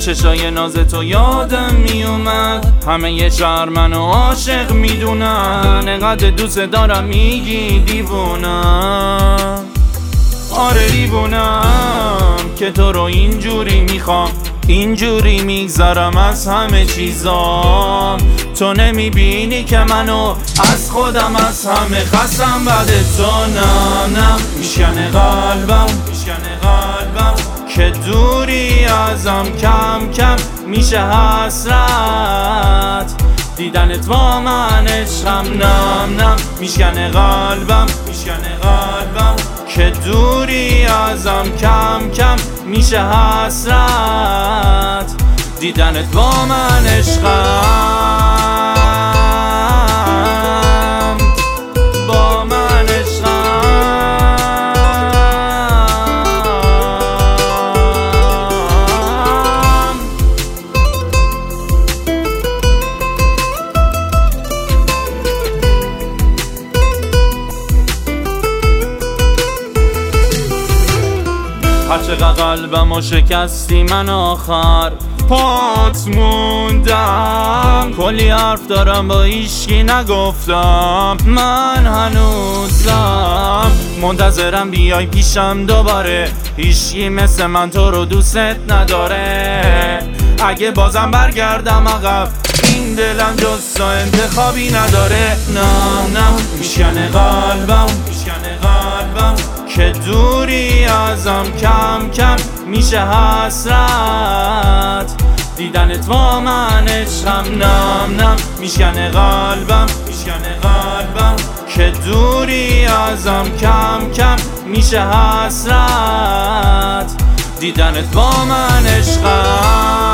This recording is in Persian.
چشای ناز تو یادم میومد، همه یه شهر منو عاشق میدونن، انقدر دوست دارم میگی دیوونم. آره دیوونم که تو رو اینجوری میخوام، اینجوری میگذرم از همه چیزام. تو نمیبینی که منو از خودم از همه خستم بعد تو. نه میشکنه قلبم، میشکنه قلبم که دوری ازم کم کم میشه حسرت، دیدنت با من عشقم. نم میشکنه قلبم، میشکنه قلبم که دوری ازم کم کم میشه حسرت، دیدنت با من عشقم، با من عشقم. هرچقدر قلبمو شکستی من آخر پات موندم، کلی حرف دارم با هیچکی نگفتم، من هنوزم منتظرم بیای پیشم دوباره، هیچکی مثل من تو رو دوستت نداره. اگه بازم برگردم عقب این دلم جز تو انتخابی نداره. نه میشکنه قلبم، میشکنه قلبم که دوری ازم کم کم میشه حسرت، دیدنت با من عشقم. نم میشکنه قلبم، میشکنه قلبم که دوری ازم کم کم میشه حسرت، دیدنت با من عشقم.